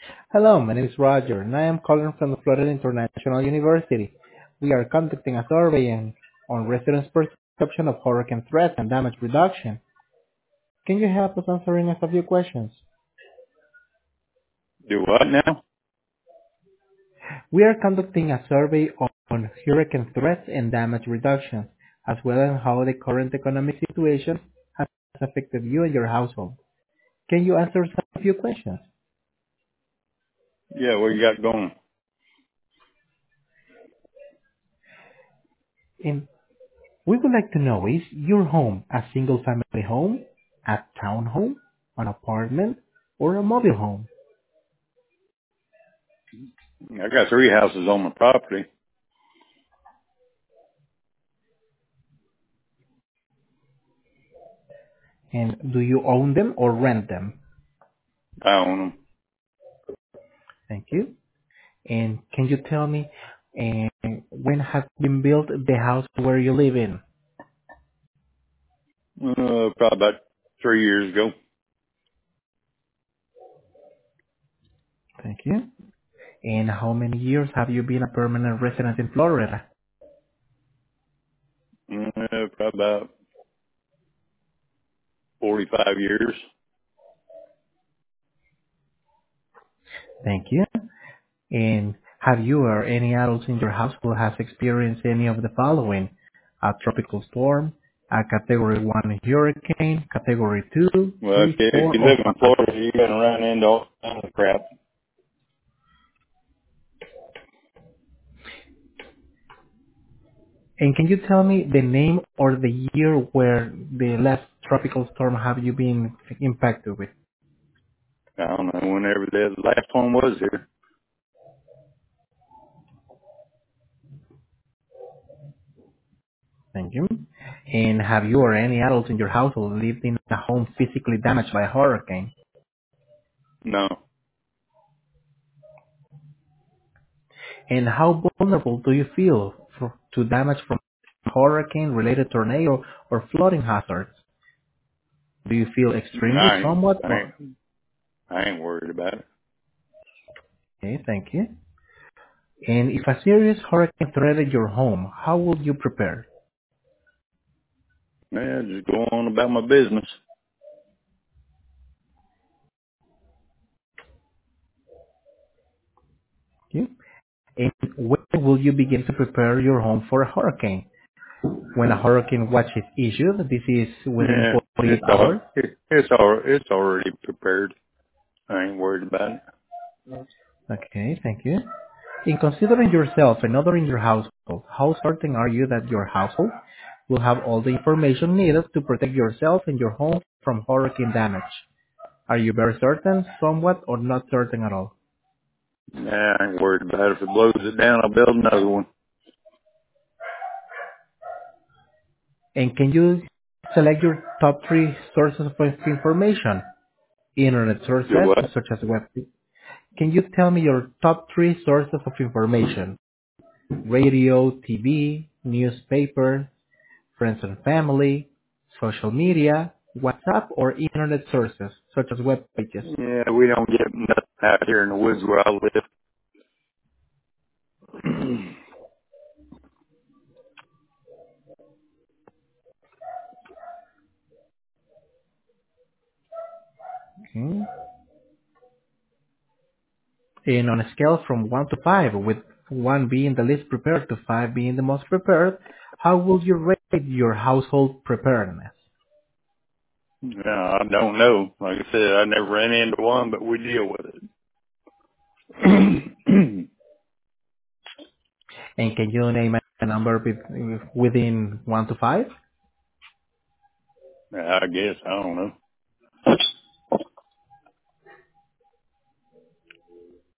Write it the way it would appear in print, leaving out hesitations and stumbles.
Hello, my name is Roger, and I am calling from the Florida International University. We are conducting a survey on residents' perception of hurricane threats and damage reduction. Can you help us answering a few questions? Do what now? We are conducting a survey on hurricane threats and damage reduction, as well as how the current economic situation has affected you and your household. Can you answer a few questions? Yeah, what you got going? In We would like to know, is your home a single-family home, a townhome, an apartment, or a mobile home? I got 3 houses on my property. And do you own them or rent them? I own them. Thank you. And can you tell me when has been built the house where you live in? Probably about 3 years ago. Thank you. And how many years have you been a permanent resident in Florida? Probably about 45 years. Thank you. And have you or any adults in your household has experienced any of the following? A tropical storm, a category 1 hurricane, category 2, Well, 3, if 4, you or live in 5. Florida, you're gonna run into all kinds of crap. And can you tell me the name or the year where the last tropical storm have you been impacted with? I don't know whenever the last one was here. Thank you. And have you or any adults in your household lived in a home physically damaged by a hurricane? No, And how vulnerable do you feel to damage from hurricane-related tornado or flooding hazards? Do you feel extremely I ain't, somewhat I or... ain't, I ain't worried about it. Okay, thank you. And if a serious hurricane threatened your home, how would you prepare? Yeah, just go on about my business. Okay. And when will you begin to prepare your home for a hurricane? When a hurricane watch is issued, this is within Yeah, 48 hours. it's already prepared. I ain't worried about it. Okay, thank you. In considering yourself and others in your household, how certain are you that your household will have all the information needed to protect yourself and your home from hurricane damage? Are you very certain, somewhat, or not certain at all? Nah, I ain't worried about it. If it blows it down, I'll build another one. And can you select your top 3 sources of information? Internet sources, Do what? such as web. Can you tell me your top 3 sources of information? Radio, TV, newspaper, friends and family, social media, WhatsApp, or internet sources, such as web pages. Yeah, we don't get nothing out here in the woods where I live. Okay. And on a scale from 1 to 5, with 1 being the least prepared to 5 being the most prepared, how would you rate your household preparedness? No, I don't know. Like I said, I never ran into one, but we deal with it. And can you name a number within 1 to 5? I guess, I don't know.